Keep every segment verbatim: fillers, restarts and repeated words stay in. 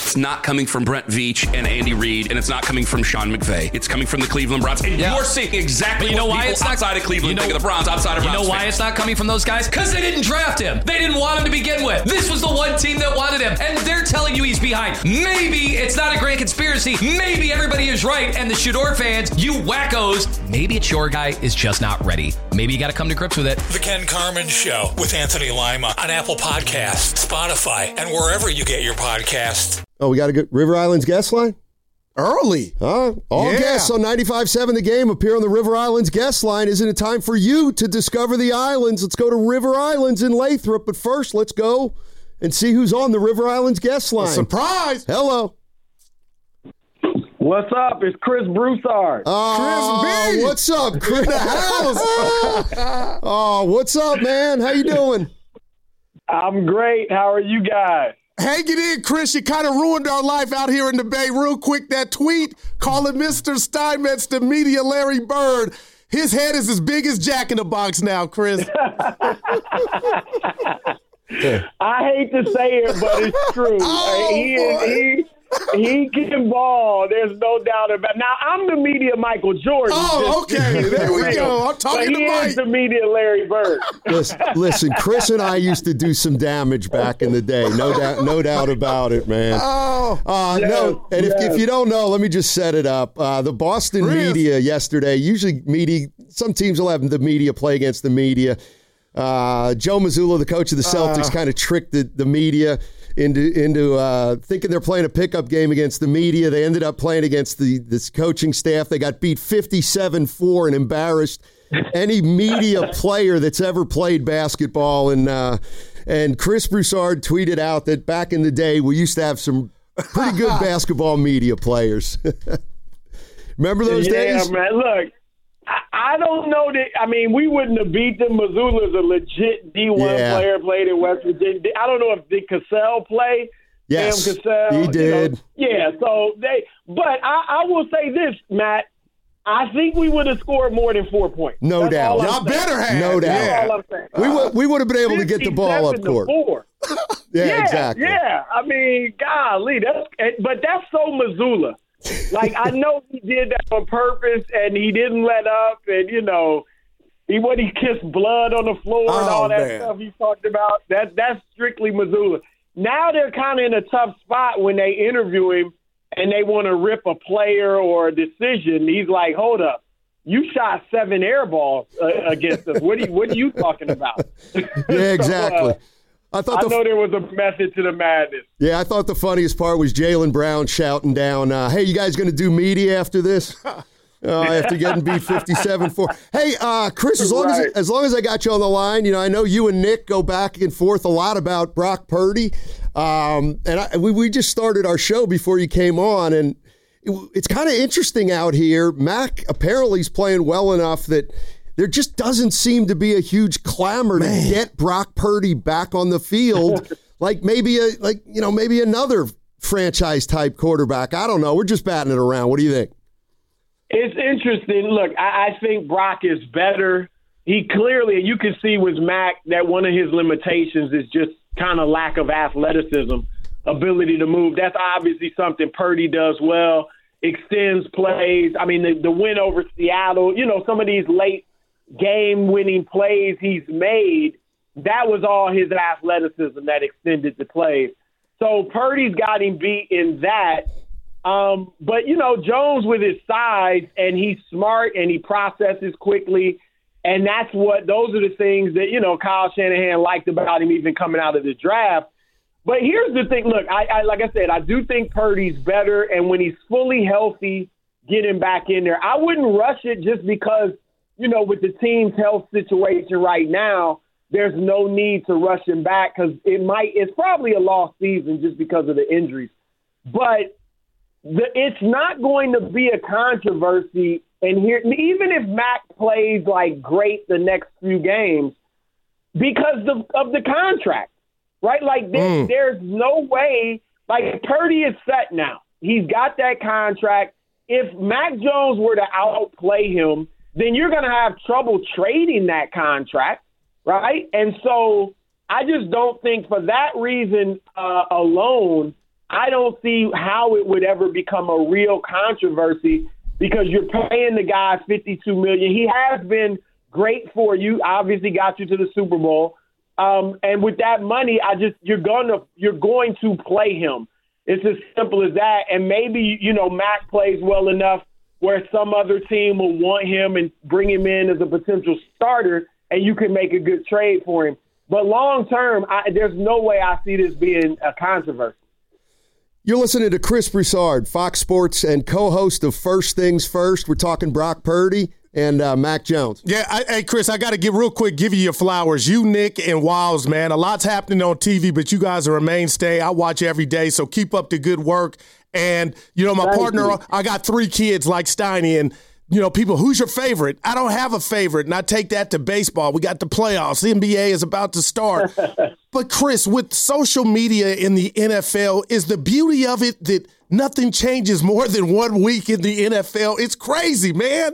it's not coming from Brent Veach and Andy Reid, and it's not coming from Sean McVay. It's coming from the Cleveland Browns. And yeah. you're seeing exactly but you know what why people it's not, outside of Cleveland you know, think of the Browns, outside of You Browns know why fans. it's not coming from those guys? Because they didn't draft him. They didn't want him to begin with. This was the one team that wanted him, and they're telling you he's behind. Maybe it's not a grand conspiracy. Maybe everybody is right, and the Shador fans, you wackos, maybe it's your guy is just not ready. Maybe you got to come to grips with it. The Ken Carman Show with Anthony Lima on Apple Podcasts, Spotify, and wherever you get your podcasts. Oh, we got to get River Island's guest line? Early. Huh? All yeah. guests on ninety-five point seven The Game appear on the River Islands guest line. Isn't it time for you to discover the islands? Let's go to River Islands in Lathrop. But first, let's go and see who's on the River Islands guest line. A surprise. Hello. What's up? It's Chris Broussard. Oh, Chris B. What's up, Chris? In the house. Oh, what's up, man? How you doing? I'm great. How are you guys? Hang it in, Chris. You kind of ruined our life out here in the Bay. Real quick, that tweet calling Mister Steinmetz the media Larry Bird. His head is as big as Jack in the Box now, Chris. I hate to say it, but it's true. Oh, he, is, he he can ball. There's no doubt about it. Now, I'm the media Michael Jordan. Oh, just, okay. just There we real. go. I'm talking but to he Mike. is the media Larry Bird. Listen, listen, Chris and I used to do some damage back in the day. No doubt, no doubt about it, man. Oh, Uh, Yes, no, and if, yes. if you don't know, let me just set it up. Uh, the Boston Chris. media yesterday, usually media, some teams will have the media play against the media. Uh, Joe Mazzulla, the coach of the Celtics, Uh. kind of tricked the, the media into into uh, thinking they're playing a pickup game against the media. They ended up playing against the this coaching staff. They got beat fifty-seven four and embarrassed any media player that's ever played basketball. And uh, and Chris Broussard tweeted out that back in the day, we used to have some pretty good basketball media players. Remember those yeah, days? man. Look, I, I don't know that. I mean, we wouldn't have beat them. Missoula's a legit D one Yeah. player, played in West Virginia. I don't know if did Cassell play. Yes, Sam Cassell, he you did. know. Yeah, so they. But I, I will say this, Matt. I think we would have scored more than four points. No That's doubt. all I'm y'all saying. better have. No doubt. That's Yeah. all I'm saying. We would we would have been able to get the ball up fifty-seven to court. four. Yeah, Yeah, exactly. Yeah, I mean, golly, that's but that's so Missoula. Like I know he did that on purpose, and he didn't let up, and you know, he when he kissed blood on the floor and Oh, all that man. stuff he talked about. That that's strictly Missoula. Now they're kind of in a tough spot when they interview him, and they want to rip a player or a decision. He's like, hold up. You shot seven air balls uh, against us. What are you, what are you talking about? Yeah, exactly. So, uh, I thought I the know there was a method to the madness. yeah, I thought the funniest part was Jaylen Brown shouting down, uh, "Hey, you guys going to do media after this?" Uh, after getting beat fifty-seven four. Hey, uh, Chris, as long Right. as as long as I got you on the line, you know, I know you and Nick go back and forth a lot about Brock Purdy, um, and I, we we just started our show before you came on, and it, it's kind of interesting out here. Mac apparently is playing well enough that there just doesn't seem to be a huge clamor Man. to get Brock Purdy back on the field, like maybe a like you know maybe another franchise type quarterback. I don't know. We're just batting it around. What do you think? It's interesting. Look, I, I think Brock is better. He clearly, you can see with Mac that one of his limitations is just kind of lack of athleticism, ability to move. That's obviously something Purdy does well, extends plays. I mean, the, the win over Seattle, you know, some of these late game-winning plays he's made, that was all his athleticism that extended the plays. So Purdy's got him beat in that. Um, but, you know, Jones with his size, and he's smart and he processes quickly. And that's what, those are the things that, you know, Kyle Shanahan liked about him even coming out of the draft. But here's the thing. Look, I, I like I said, I do think Purdy's better. And when he's fully healthy, get him back in there. I wouldn't rush it just because, you know, with the team's health situation right now, there's no need to rush him back because it might, it's probably a lost season just because of the injuries. But the, it's not going to be a controversy. And here, even if Mac plays like great the next few games, because of, of the contract, right? Like there, Mm. there's no way, like Purdy is set now. He's got that contract. If Mac Jones were to outplay him, then you're going to have trouble trading that contract, right? And so I just don't think for that reason uh, alone, I don't see how it would ever become a real controversy because you're paying the guy fifty-two million dollars. He has been great for you, obviously got you to the Super Bowl. Um, and with that money, I just you're gonna you're going to play him. It's as simple as that. And maybe, you know, Mac plays well enough where some other team will want him and bring him in as a potential starter, and you can make a good trade for him. But long term, I, there's no way I see this being a controversy. You're listening to Chris Broussard, Fox Sports, and co-host of First Things First. We're talking Brock Purdy and uh, Mac Jones. Yeah, I, hey, Chris, I got to give real quick, give you your flowers. You, Nick, and Wiles, man. A lot's happening on T V, but you guys are a mainstay. I watch every day, so keep up the good work. And, you know, my Thank partner, you. I got three kids like Steiny, and, you know, people, who's your favorite? I don't have a favorite, and I take that to baseball. We got the playoffs. The N B A is about to start. But, Chris, with social media in the N F L, is the beauty of it that nothing changes more than one week in the N F L? It's crazy, man.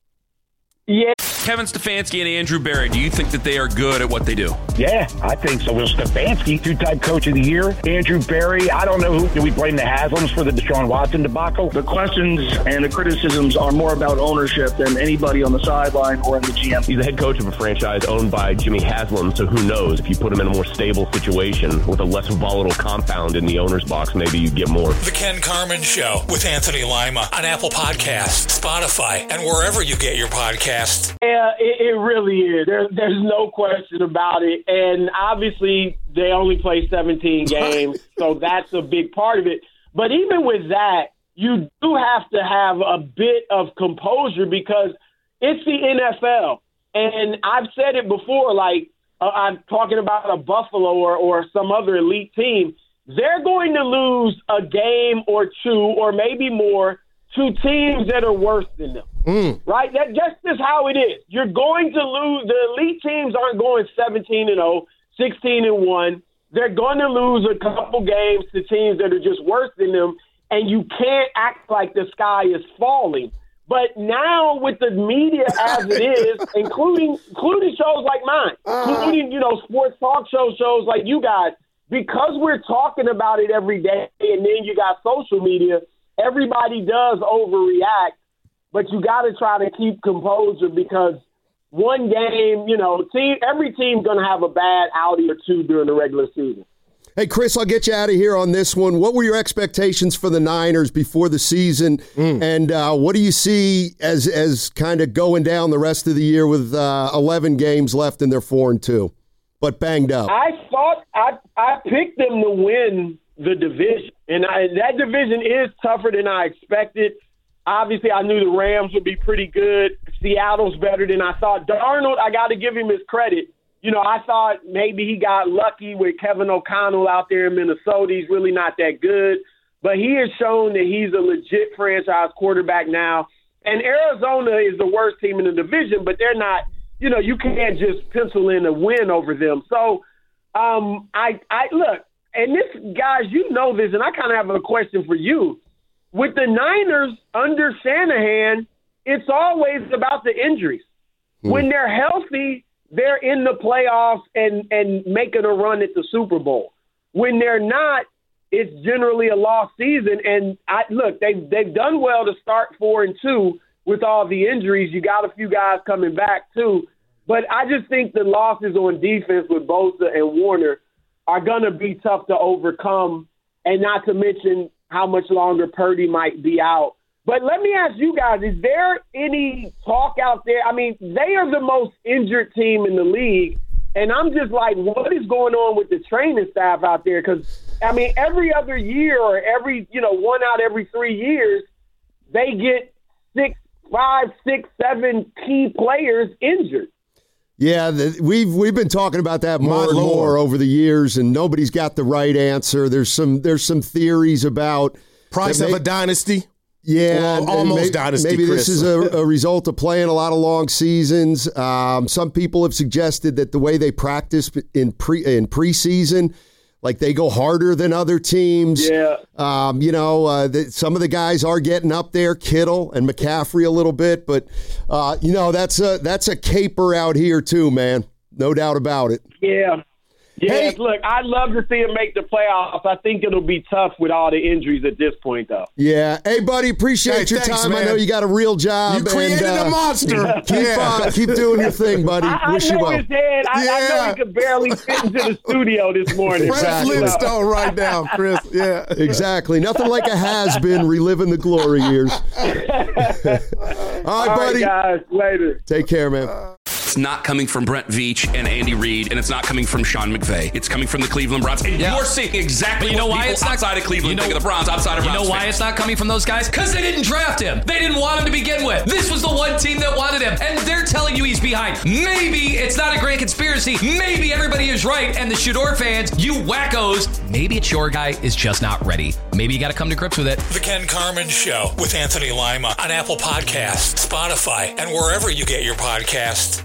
Yeah. Kevin Stefanski and Andrew Berry, do you think that they are good at what they do? Yeah, I think so. Well, Stefanski, two-time coach of the year. Andrew Berry, I don't know who. Do we blame the Haslams for the Deshaun Watson debacle? The questions and the criticisms are more about ownership than anybody on the sideline or in the G M. He's the head coach of a franchise owned by Jimmy Haslam, so who knows? If you put him in a more stable situation with a less volatile compound in the owner's box, maybe you get more. The Ken Carman Show with Anthony Lima on Apple Podcasts, Spotify, and wherever you get your podcasts. Yeah, it, it really is. There, there's no question about it. And obviously, they only play seventeen games, so that's a big part of it. But even with that, you do have to have a bit of composure because it's the N F L. And I've said it before, like uh, I'm talking about a Buffalo or, or some other elite team. They're going to lose a game or two or maybe more to teams that are worse than them. Mm. Right? That just is how it is. You're going to lose. The elite teams aren't going seventeen and oh, sixteen and one. They're going to lose a couple games to teams that are just worse than them, and you can't act like the sky is falling. But now with the media as it is, including including shows like mine, uh. including, you know, sports talk show shows like you guys, because we're talking about it every day, and then you got social media, everybody does overreact. But you got to try to keep composure because one game, you know, team every team's going to have a bad outing or two during the regular season. Hey, Chris, I'll get you out of here on this one. What were your expectations for the Niners before the season, mm. and uh, what do you see as as kind of going down the rest of the year with uh, eleven games left and they're four and two, but banged up? I thought I I picked them to win the division, and I, that division is tougher than I expected. Obviously, I knew the Rams would be pretty good. Seattle's better than I thought. Darnold, I got to give him his credit. You know, I thought maybe he got lucky with Kevin O'Connell out there in Minnesota. He's really not that good. But he has shown that he's a legit franchise quarterback now. And Arizona is the worst team in the division, but they're not, you know, you can't just pencil in a win over them. So, um, I, I look, and this, guys, you know this, and I kind of have a question for you. With the Niners under Shanahan, it's always about the injuries. Hmm. When they're healthy, they're in the playoffs and, and making a run at the Super Bowl. When they're not, it's generally a lost season. And I look, they've, they've done well to start four and two with all the injuries. You got a few guys coming back too. But I just think the losses on defense with Bosa and Warner are going to be tough to overcome, and not to mention how much longer Purdy might be out. But let me ask you guys, is there any talk out there? I mean, they are the most injured team in the league, and I'm just like, what is going on with the training staff out there? Because, I mean, every other year or every, you know, one out every three years, they get six, five, six, seven key players injured. Yeah, the, we've we've been talking about that more and more over the years, and nobody's got the right answer. There's some there's some theories about price may, of a dynasty. Yeah, well, almost may, dynasty. Maybe Chris. This is a, a result of playing a lot of long seasons. Um, some people have suggested that the way they practice in pre in preseason, like they go harder than other teams. Yeah. Um, you know, uh, the, some of the guys are getting up there, Kittle and McCaffrey a little bit, but uh, you know that's a that's a caper out here too, man. No doubt about it. Yeah. Yeah, Hey. look, I'd love to see him make the playoffs. I think it'll be tough with all the injuries at this point, though. Yeah. Hey, buddy, appreciate Hey, your thanks, time. I man. know you got a real job. You created and, uh, a monster. Keep, Yeah. uh, keep doing your thing, buddy. I, I Wish you know well. his head. I, I know Yeah. he could barely fit into the studio this morning. Fred Exactly. Flintstone right now, Chris. Yeah. Exactly. Nothing like a has-been reliving the glory years. All right, All buddy. right, guys. Later. Take care, man. It's not coming from Brent Veach and Andy Reid, and it's not coming from Sean McVay. It's coming from the Cleveland Browns. And Yeah. you're seeing exactly But you know what why people it's not- outside of Cleveland you know- think of the Browns, outside of You Browns know why fans. it's not coming from those guys? Because they didn't draft him. They didn't want him to begin with. This was the one team that wanted him, and they're telling you he's behind. Maybe it's not a grand conspiracy. Maybe everybody is right, and the Shador fans, you wackos, maybe it's your guy is just not ready. Maybe you got to come to grips with it. The Ken Carman Show with Anthony Lima on Apple Podcasts, Spotify, and wherever you get your podcasts.